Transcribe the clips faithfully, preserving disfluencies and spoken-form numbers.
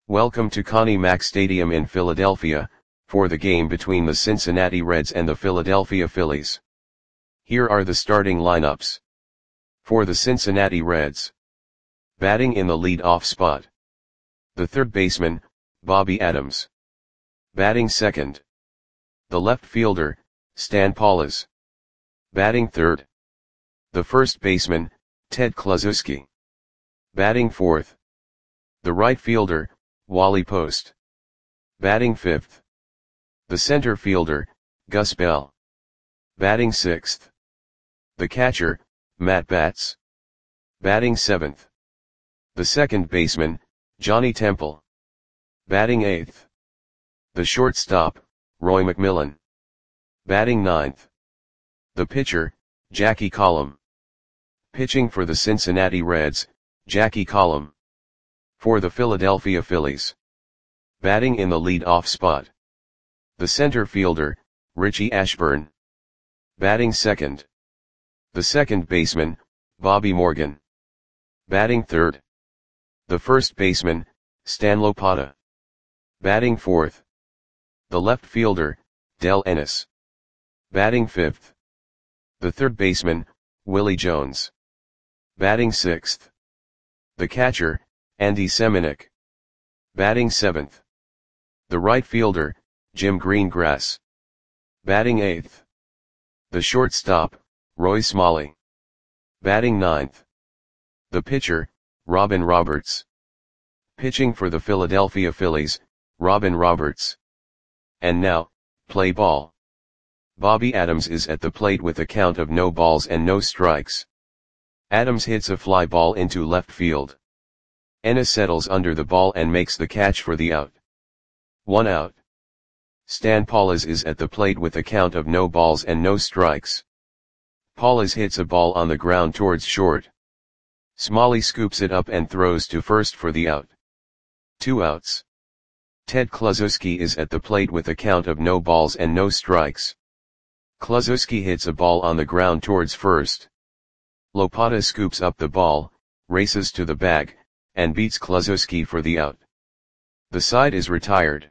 Welcome to Connie Mack Stadium in Philadelphia, for the game between the Cincinnati Reds and the Philadelphia Phillies. Here are the starting lineups. For the Cincinnati Reds. Batting in the lead-off spot. The third baseman, Bobby Adams. Batting second. The left fielder, Stan Paulis. Batting third. The first baseman, Ted Kluszewski. Batting fourth. The right fielder, Wally Post. Batting fifth. The center fielder, Gus Bell. Batting sixth. The catcher, Matt Batts. Batting seventh. The second baseman, Johnny Temple. Batting eighth. The shortstop, Roy McMillan. Batting ninth. The pitcher, Jackie Collum. Pitching for the Cincinnati Reds, Jackie Collum. For the Philadelphia Phillies. Batting in the lead-off spot. The center fielder, Richie Ashburn. Batting second. The second baseman, Bobby Morgan. Batting third. The first baseman, Stan Lopata. Batting fourth. The left fielder, Del Ennis. Batting fifth. The third baseman, Willie Jones. Batting sixth. The catcher, Andy Semenuk. Batting seventh. The right fielder, Jim Greengrass. Batting eighth. The shortstop, Roy Smalley. Batting ninth. The pitcher, Robin Roberts. Pitching for the Philadelphia Phillies, Robin Roberts. And now, play ball. Bobby Adams is at the plate with a count of no balls and no strikes. Adams hits a fly ball into left field. Ennis settles under the ball and makes the catch for the out. One out. Stan Paulis is at the plate with a count of no balls and no strikes. Paulis hits a ball on the ground towards short. Smalley scoops it up and throws to first for the out. Two outs. Ted Kluszewski is at the plate with a count of no balls and no strikes. Kluszewski hits a ball on the ground towards first. Lopata scoops up the ball, races to the bag, and beats Kluszewski for the out. The side is retired.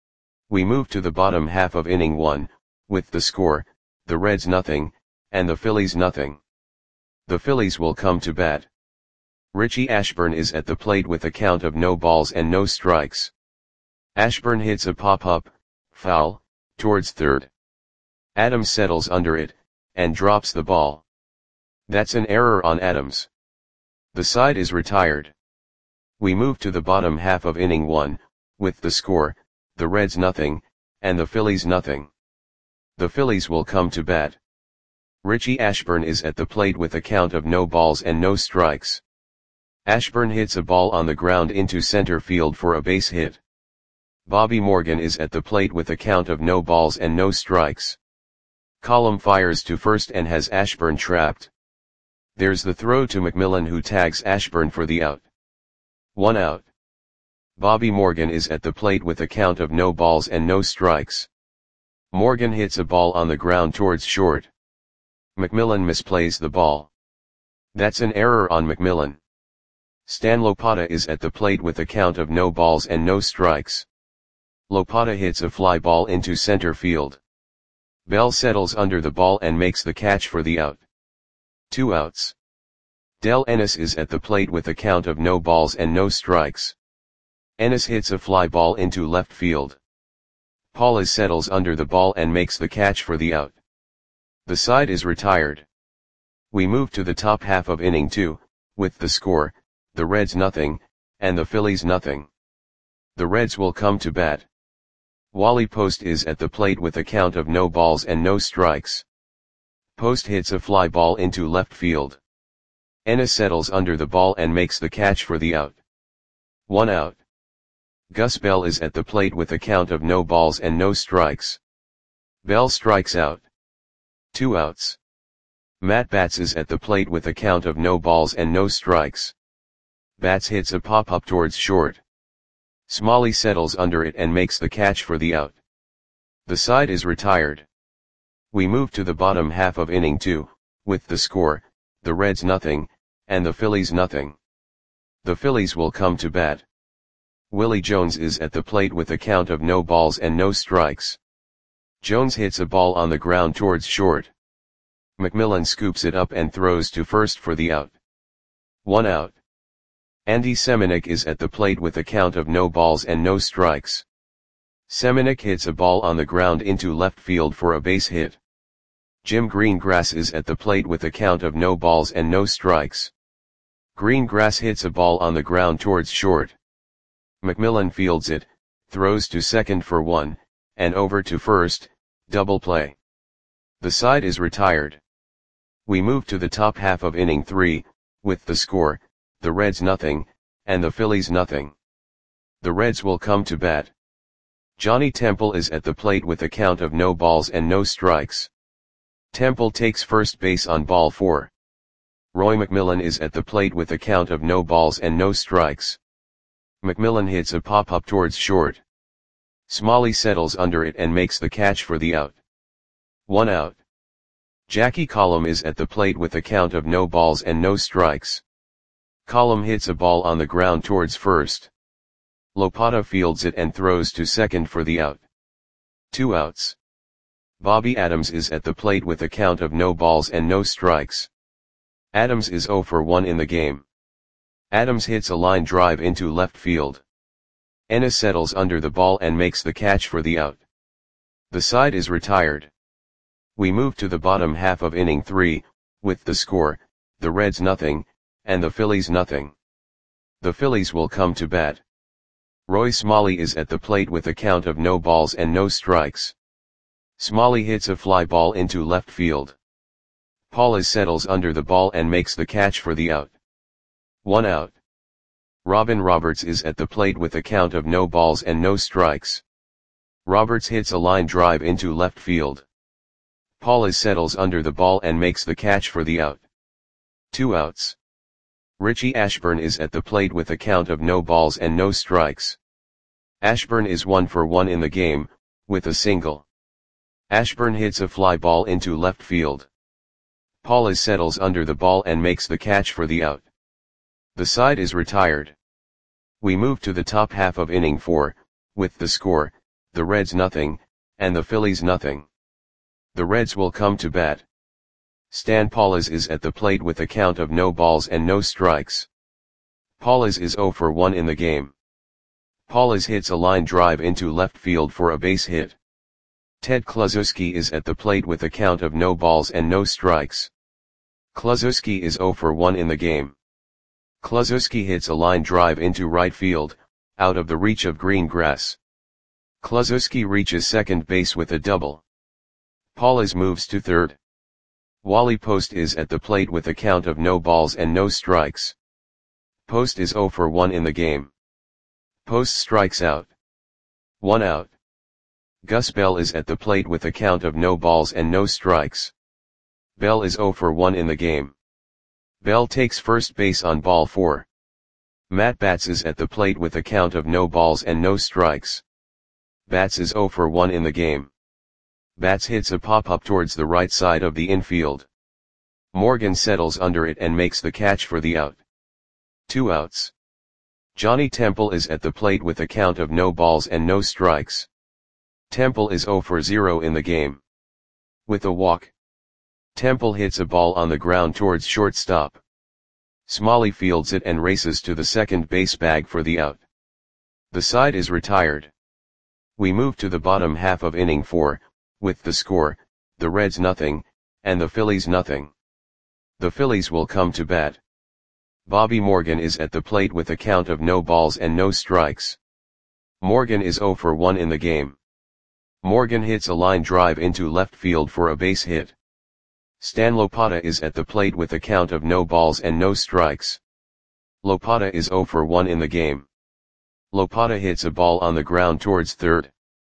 We move to the bottom half of inning one, with the score, the Reds nothing, and the Phillies nothing. The Phillies will come to bat. Richie Ashburn is at the plate with a count of no balls and no strikes. Ashburn hits a pop-up, foul, towards third. Adams settles under it, and drops the ball. That's an error on Adams. The side is retired. We move to the bottom half of inning one, with the score, the Reds nothing, and the Phillies nothing. The Phillies will come to bat. Richie Ashburn is at the plate with a count of no balls and no strikes. Ashburn hits a ball on the ground into center field for a base hit. Bobby Morgan is at the plate with a count of no balls and no strikes. Collum fires to first and has Ashburn trapped. There's the throw to McMillan, who tags Ashburn for the out. One out. Bobby Morgan is at the plate with a count of no balls and no strikes. Morgan hits a ball on the ground towards short. McMillan misplays the ball. That's an error on McMillan. Stan Lopata is at the plate with a count of no balls and no strikes. Lopata hits a fly ball into center field. Bell settles under the ball and makes the catch for the out. Two outs. Del Ennis is at the plate with a count of no balls and no strikes. Ennis hits a fly ball into left field. Paulis settles under the ball and makes the catch for the out. The side is retired. We move to the top half of inning two, with the score, the Reds nothing, and the Phillies nothing. The Reds will come to bat. Wally Post is at the plate with a count of no balls and no strikes. Post hits a fly ball into left field. Ennis settles under the ball and makes the catch for the out. One out. Gus Bell is at the plate with a count of no balls and no strikes. Bell strikes out. Two outs. Matt Batts is at the plate with a count of no balls and no strikes. Batts hits a pop-up towards short. Smalley settles under it and makes the catch for the out. The side is retired. We move to the bottom half of inning two, with the score, the Reds nothing, and the Phillies nothing. The Phillies will come to bat. Willie Jones is at the plate with a count of no balls and no strikes. Jones hits a ball on the ground towards short. McMillan scoops it up and throws to first for the out. One out. Andy Semenuk is at the plate with a count of no balls and no strikes. Semenuk hits a ball on the ground into left field for a base hit. Jim Greengrass is at the plate with a count of no balls and no strikes. Greengrass hits a ball on the ground towards short. McMillan fields it, throws to second for one, and over to first, double play. The side is retired. We move to the top half of inning three, with the score, the Reds nothing, and the Phillies nothing. The Reds will come to bat. Johnny Temple is at the plate with a count of no balls and no strikes. Temple takes first base on ball four. Roy McMillan is at the plate with a count of no balls and no strikes. McMillan hits a pop-up towards short. Smalley settles under it and makes the catch for the out. One out. Jackie Collum is at the plate with a count of no balls and no strikes. Collum hits a ball on the ground towards first. Lopata fields it and throws to second for the out. Two outs. Bobby Adams is at the plate with a count of no balls and no strikes. Adams is oh for one in the game. Adams hits a line drive into left field. Ennis settles under the ball and makes the catch for the out. The side is retired. We move to the bottom half of inning three, with the score, the Reds nothing, and the Phillies nothing. The Phillies will come to bat. Roy Smalley is at the plate with a count of no balls and no strikes. Smalley hits a fly ball into left field. Paulus settles under the ball and makes the catch for the out. One out. Robin Roberts is at the plate with a count of no balls and no strikes. Roberts hits a line drive into left field. Paulus settles under the ball and makes the catch for the out. Two outs. Richie Ashburn is at the plate with a count of no balls and no strikes. Ashburn is one for one in the game, with a single. Ashburn hits a fly ball into left field. Paulus settles under the ball and makes the catch for the out. The side is retired. We move to the top half of inning four, with the score, the Reds nothing, and the Phillies nothing. The Reds will come to bat. Stan Paulus is at the plate with a count of no balls and no strikes. Paulus is oh for one in the game. Paulus hits a line drive into left field for a base hit. Ted Kluszewski is at the plate with a count of no balls and no strikes. Kluszewski is oh for one in the game. Kluszewski hits a line drive into right field, out of the reach of Greengrass. Kluszewski reaches second base with a double. Paulus moves to third. Wally Post is at the plate with a count of no balls and no strikes. Post is oh for one in the game. Post strikes out. One out. Gus Bell is at the plate with a count of no balls and no strikes. Bell is oh for one in the game. Bell takes first base on ball four. Matt Batts is at the plate with a count of no balls and no strikes. Batts is oh for one in the game. Batts hits a pop-up towards the right side of the infield. Morgan settles under it and makes the catch for the out. Two outs. Johnny Temple is at the plate with a count of no balls and no strikes. Temple is oh for zero in the game. With a walk. Temple hits a ball on the ground towards shortstop. Smalley fields it and races to the second base bag for the out. The side is retired. We move to the bottom half of inning four, with the score, the Reds nothing, and the Phillies nothing. The Phillies will come to bat. Bobby Morgan is at the plate with a count of no balls and no strikes. Morgan is oh for one in the game. Morgan hits a line drive into left field for a base hit. Stan Lopata is at the plate with a count of no balls and no strikes. Lopata is oh for one in the game. Lopata hits a ball on the ground towards third.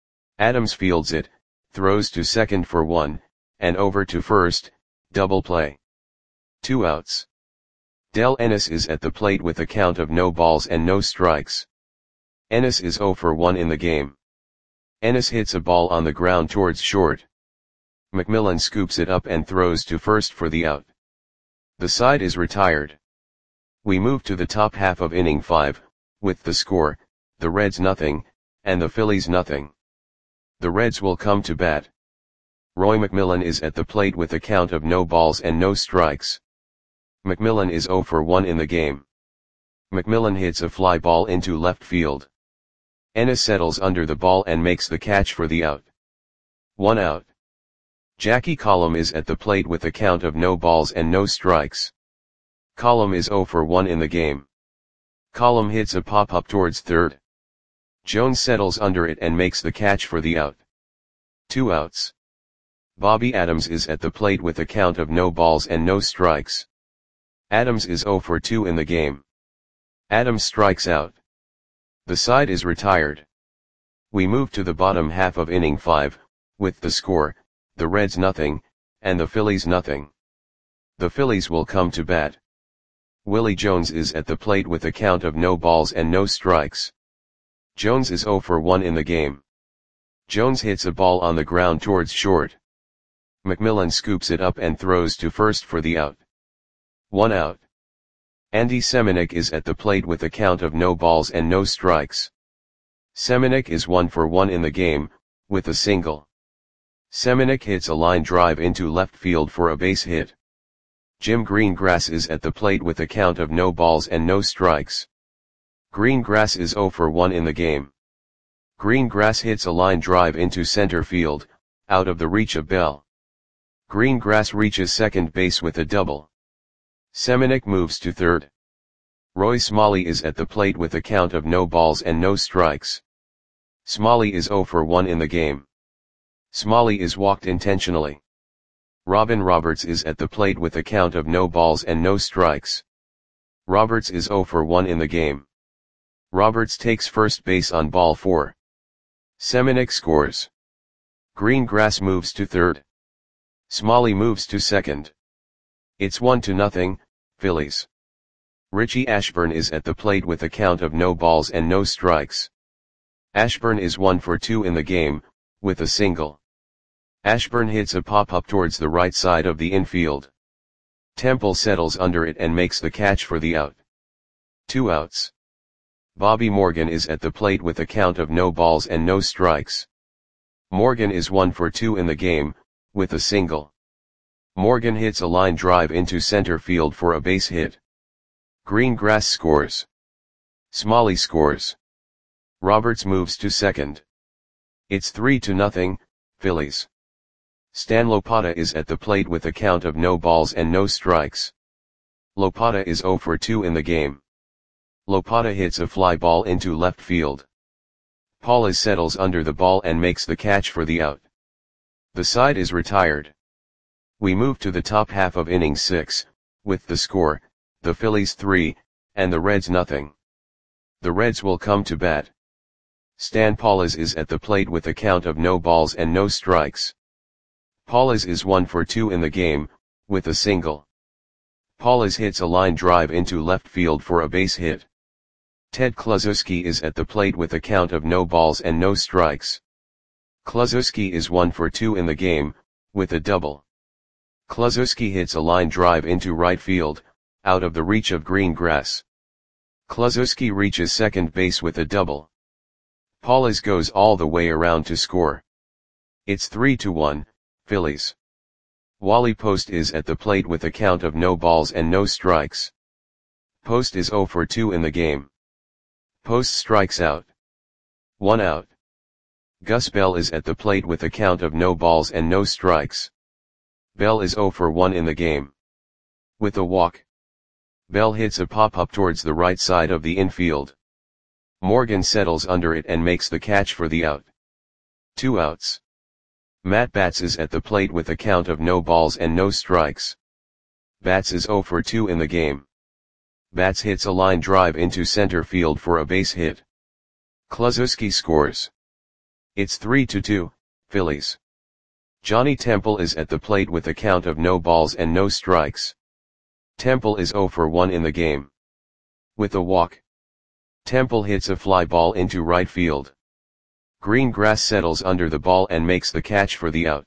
Adams fields it, throws to second for one, and over to first, double play. Two outs. Del Ennis is at the plate with a count of no balls and no strikes. Ennis is oh for one in the game. Ennis hits a ball on the ground towards short. McMillan scoops it up and throws to first for the out. The side is retired. We move to the top half of inning five, with the score, the Reds nothing, and the Phillies nothing. The Reds will come to bat. Roy McMillan is at the plate with a count of no balls and no strikes. McMillan is oh for one in the game. McMillan hits a fly ball into left field. Ennis settles under the ball and makes the catch for the out. One out. Jackie Collum is at the plate with a count of no balls and no strikes. Collum is oh for one in the game. Collum hits a pop-up towards third. Jones settles under it and makes the catch for the out. Two outs. Bobby Adams is at the plate with a count of no balls and no strikes. Adams is oh for two in the game. Adams strikes out. The side is retired. We move to the bottom half of inning five, with the score, the Reds nothing, and the Phillies nothing. The Phillies will come to bat. Willie Jones is at the plate with a count of no balls and no strikes. Jones is oh for one in the game. Jones hits a ball on the ground towards short. McMillan scoops it up and throws to first for the out. One out. Andy Semenuk is at the plate with a count of no balls and no strikes. Semenuk is one for one in the game, with a single. Semenuk hits a line drive into left field for a base hit. Jim Greengrass is at the plate with a count of no balls and no strikes. Greengrass is oh for one in the game. Greengrass hits a line drive into center field, out of the reach of Bell. Greengrass reaches second base with a double. Semenuk moves to third. Roy Smalley is at the plate with a count of no balls and no strikes. Smalley is oh for one in the game. Smalley is walked intentionally. Robin Roberts is at the plate with a count of no balls and no strikes. Roberts is oh for one in the game. Roberts takes first base on ball four. Semenuk scores. Greengrass moves to third. Smalley moves to second. It's one to nothing, Phillies. Richie Ashburn is at the plate with a count of no balls and no strikes. Ashburn is one for two in the game, with a single. Ashburn hits a pop-up towards the right side of the infield. Temple settles under it and makes the catch for the out. Two outs. Bobby Morgan is at the plate with a count of no balls and no strikes. Morgan is one for two in the game, with a single. Morgan hits a line drive into center field for a base hit. Greengrass scores. Smalley scores. Roberts moves to second. It's three to nothing, Phillies. Stan Lopata is at the plate with a count of no balls and no strikes. Lopata is oh for two in the game. Lopata hits a fly ball into left field. Paulus settles under the ball and makes the catch for the out. The side is retired. We move to the top half of inning six, with the score, the Phillies three, and the Reds nothing. The Reds will come to bat. Stan Paulus is at the plate with a count of no balls and no strikes. Paulus is one for two in the game, with a single. Paulus hits a line drive into left field for a base hit. Ted Kluszewski is at the plate with a count of no balls and no strikes. Kluszewski is one for two in the game, with a double. Kluszewski hits a line drive into right field, out of the reach of Greengrass. Kluszewski reaches second base with a double. Paulus goes all the way around to score. It's three to one, Phillies. Wally Post is at the plate with a count of no balls and no strikes. Post is oh for two in the game. Post strikes out. One out. Gus Bell is at the plate with a count of no balls and no strikes. Bell is oh for one in the game. With a walk. Bell hits a pop-up towards the right side of the infield. Morgan settles under it and makes the catch for the out. Two outs. Matt Batts is at the plate with a count of no balls and no strikes. Batts is oh for two in the game. Batts hits a line drive into center field for a base hit. Kluszewski scores. It's three to two, Phillies. Johnny Temple is at the plate with a count of no balls and no strikes. Temple is oh for one in the game. With a walk. Temple hits a fly ball into right field. Greengrass settles under the ball and makes the catch for the out.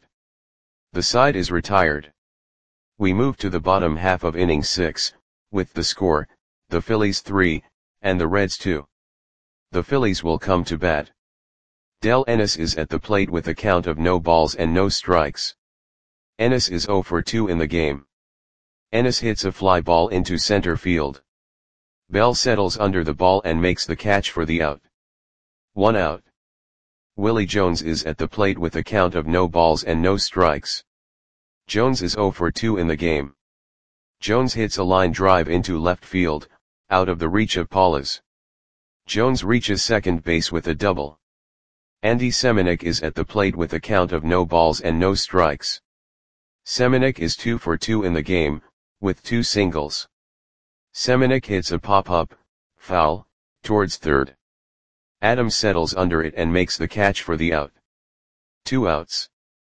The side is retired. We move to the bottom half of inning six, with the score, the Phillies three, and the Reds two. The Phillies will come to bat. Del Ennis is at the plate with a count of no balls and no strikes. Ennis is oh for two in the game. Ennis hits a fly ball into center field. Bell settles under the ball and makes the catch for the out. One out. Willie Jones is at the plate with a count of no balls and no strikes. Jones is oh for two in the game. Jones hits a line drive into left field, out of the reach of Paulus. Jones reaches second base with a double. Andy Semenuk is at the plate with a count of no balls and no strikes. Semenuk is two for two in the game, with two singles. Semenuk hits a pop-up, foul, towards third. Adams settles under it and makes the catch for the out. Two outs.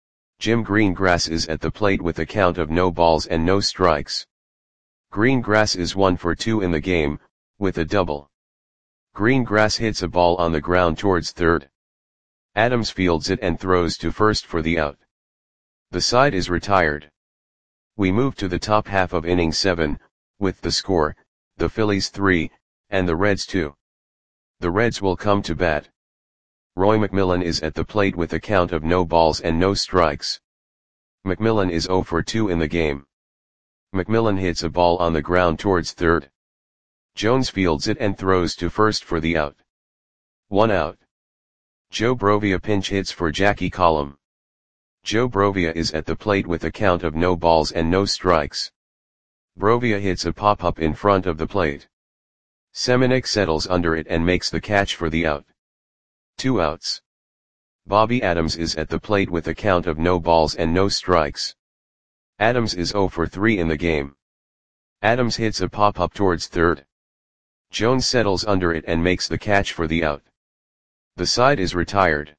Jim Greengrass is at the plate with a count of no balls and no strikes. Greengrass is one for two in the game, with a double. Greengrass hits a ball on the ground towards third. Adams fields it and throws to first for the out. The side is retired. We move to the top half of inning seven, with the score, the Phillies three, and the Reds two. The Reds will come to bat. Roy McMillan is at the plate with a count of no balls and no strikes. McMillan is oh for two in the game. McMillan hits a ball on the ground towards third. Jones fields it and throws to first for the out. One out. Joe Brovia pinch hits for Jackie Collum. Joe Brovia is at the plate with a count of no balls and no strikes. Brovia hits a pop-up in front of the plate. Semenuk settles under it and makes the catch for the out. Two outs. Bobby Adams is at the plate with a count of no balls and no strikes. Adams is oh for three in the game. Adams hits a pop-up towards third. Jones settles under it and makes the catch for the out. The side is retired.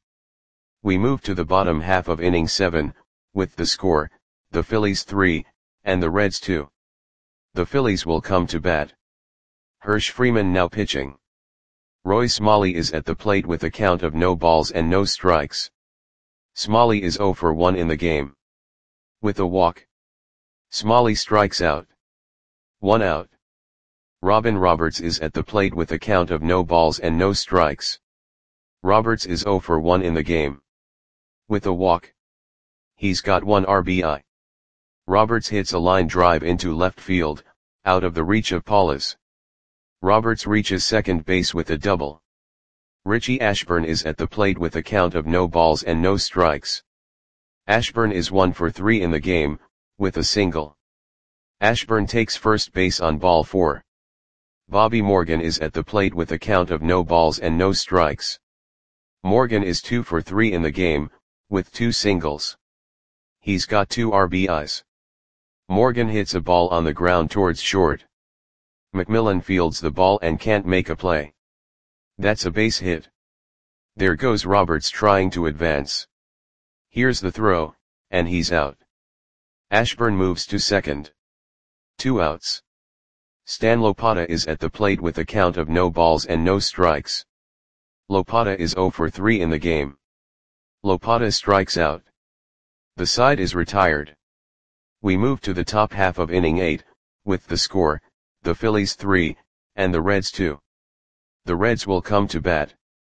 We move to the bottom half of inning seven, with the score, the Phillies three, and the Reds two. The Phillies will come to bat. Hirsch Freeman now pitching. Roy Smalley is at the plate with a count of no balls and no strikes. Smalley is oh for one in the game. With a walk. Smalley strikes out. One out. Robin Roberts is at the plate with a count of no balls and no strikes. Roberts is oh for one in the game. With a walk. He's got one R B I. Roberts hits a line drive into left field, out of the reach of Paulus. Roberts reaches second base with a double. Richie Ashburn is at the plate with a count of no balls and no strikes. Ashburn is one for three in the game, with a single. Ashburn takes first base on ball four. Bobby Morgan is at the plate with a count of no balls and no strikes. Morgan is two for three in the game, with two singles. He's got two R B Is. Morgan hits a ball on the ground towards short. McMillan fields the ball and can't make a play. That's a base hit. There goes Roberts trying to advance. Here's the throw, and he's out. Ashburn moves to second. Two outs. Stan Lopata is at the plate with a count of no balls and no strikes. Lopata is oh for three in the game. Lopata strikes out. The side is retired. We move to the top half of inning eight, with the score, the Phillies three, and the Reds two. The Reds will come to bat.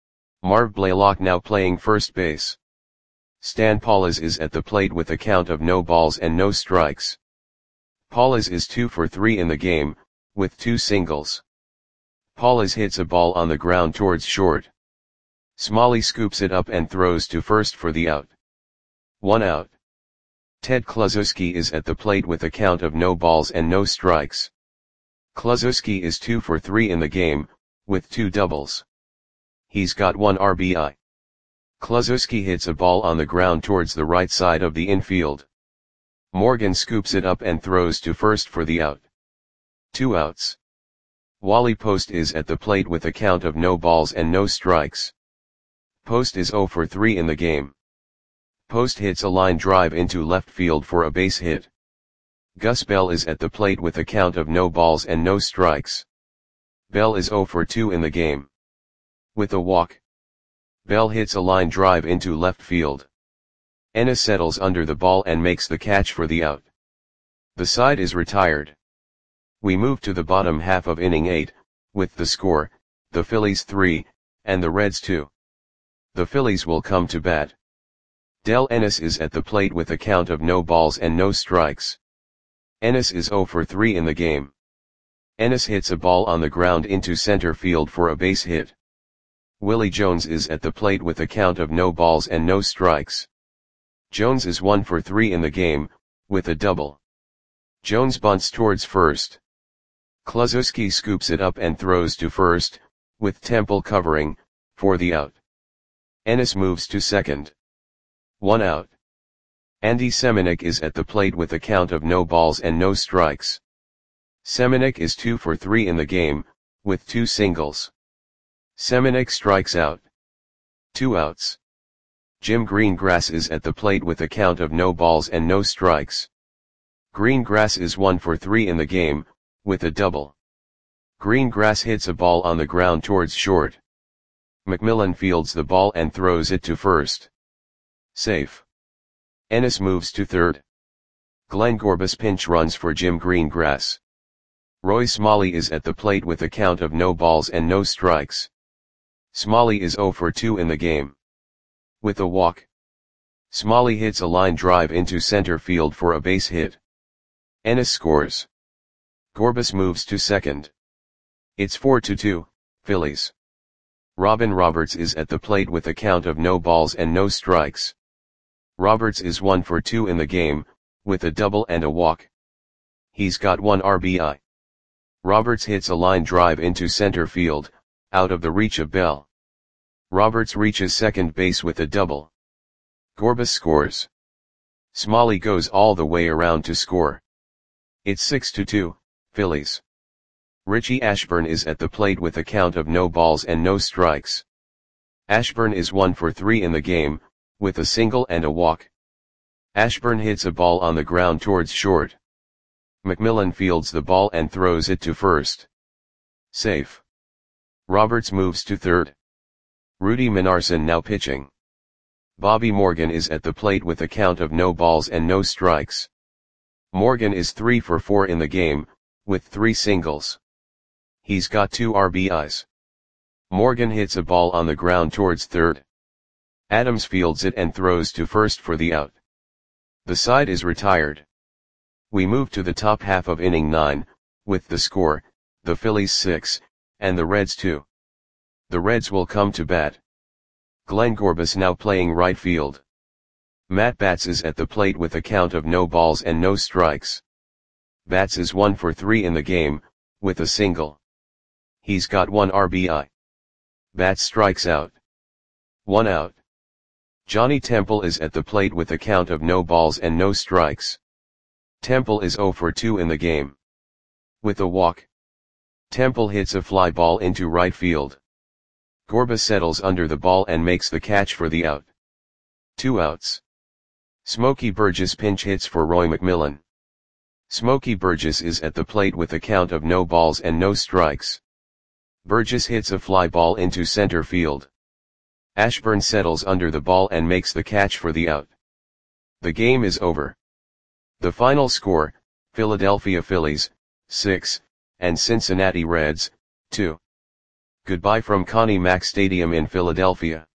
Marv Blaylock now playing first base. Stan Paulus is at the plate with a count of no balls and no strikes. Paulus is two for three in the game, with two singles. Paulus hits a ball on the ground towards short. Smalley scoops it up and throws to first for the out. One out. Ted Kluszewski is at the plate with a count of no balls and no strikes. Kluszewski is two for three in the game, with two doubles. He's got one R B I. Kluszewski hits a ball on the ground towards the right side of the infield. Morgan scoops it up and throws to first for the out. Two outs. Wally Post is at the plate with a count of no balls and no strikes. Post is oh for three in the game. Post hits a line drive into left field for a base hit. Gus Bell is at the plate with a count of no balls and no strikes. Bell is oh for two in the game. With a walk. Bell hits a line drive into left field. Ennis settles under the ball and makes the catch for the out. The side is retired. We move to the bottom half of inning eight, with the score, the Phillies three, and the Reds two. The Phillies will come to bat. Del Ennis is at the plate with a count of no balls and no strikes. Ennis is zero for three in the game. Ennis hits a ball on the ground into center field for a base hit. Willie Jones is at the plate with a count of no balls and no strikes. Jones is one for three in the game, with a double. Jones bunts towards first. Kluszewski scoops it up and throws to first, with Temple covering, for the out. Ennis moves to second. One out. Andy Semenuk is at the plate with a count of no balls and no strikes. Semenuk is two for three in the game, with two singles. Semenuk strikes out. Two outs. Jim Greengrass is at the plate with a count of no balls and no strikes. Greengrass is one for three in the game, with a double. Greengrass hits a ball on the ground towards short. McMillan fields the ball and throws it to first. Safe. Ennis moves to third. Glenn Gorbis pinch runs for Jim Greengrass. Roy Smalley is at the plate with a count of no balls and no strikes. Smalley is zero for two in the game. With a walk. Smalley hits a line drive into center field for a base hit. Ennis scores. Gorbis moves to second. It's four to two, Phillies. Robin Roberts is at the plate with a count of no balls and no strikes. Roberts is one for two in the game, with a double and a walk. He's got one R B I. Roberts hits a line drive into center field, out of the reach of Bell. Roberts reaches second base with a double. Gorbis scores. Smalley goes all the way around to score. It's six to two, Phillies. Richie Ashburn is at the plate with a count of no balls and no strikes. Ashburn is one for three in the game, with a single and a walk. Ashburn hits a ball on the ground towards short. McMillan fields the ball and throws it to first. Safe. Roberts moves to third. Rudy Minarson now pitching. Bobby Morgan is at the plate with a count of no balls and no strikes. Morgan is three for four in the game, with three singles. He's got two R B Is. Morgan hits a ball on the ground towards third. Adams fields it and throws to first for the out. The side is retired. We move to the top half of inning nine, with the score, the Phillies six, and the Reds two. The Reds will come to bat. Glenn Gorbis now playing right field. Matt Batts is at the plate with a count of no balls and no strikes. Batts is one for three in the game, with a single. He's got one R B I. Batts strikes out. One out. Johnny Temple is at the plate with a count of no balls and no strikes. Temple is zero for two in the game. With a walk. Temple hits a fly ball into right field. Gorbis settles under the ball and makes the catch for the out. Two outs. Smokey Burgess pinch hits for Roy McMillan. Smokey Burgess is at the plate with a count of no balls and no strikes. Burgess hits a fly ball into center field. Ashburn settles under the ball and makes the catch for the out. The game is over. The final score, Philadelphia Phillies, six, and Cincinnati Reds, two. Goodbye from Connie Mack Stadium in Philadelphia.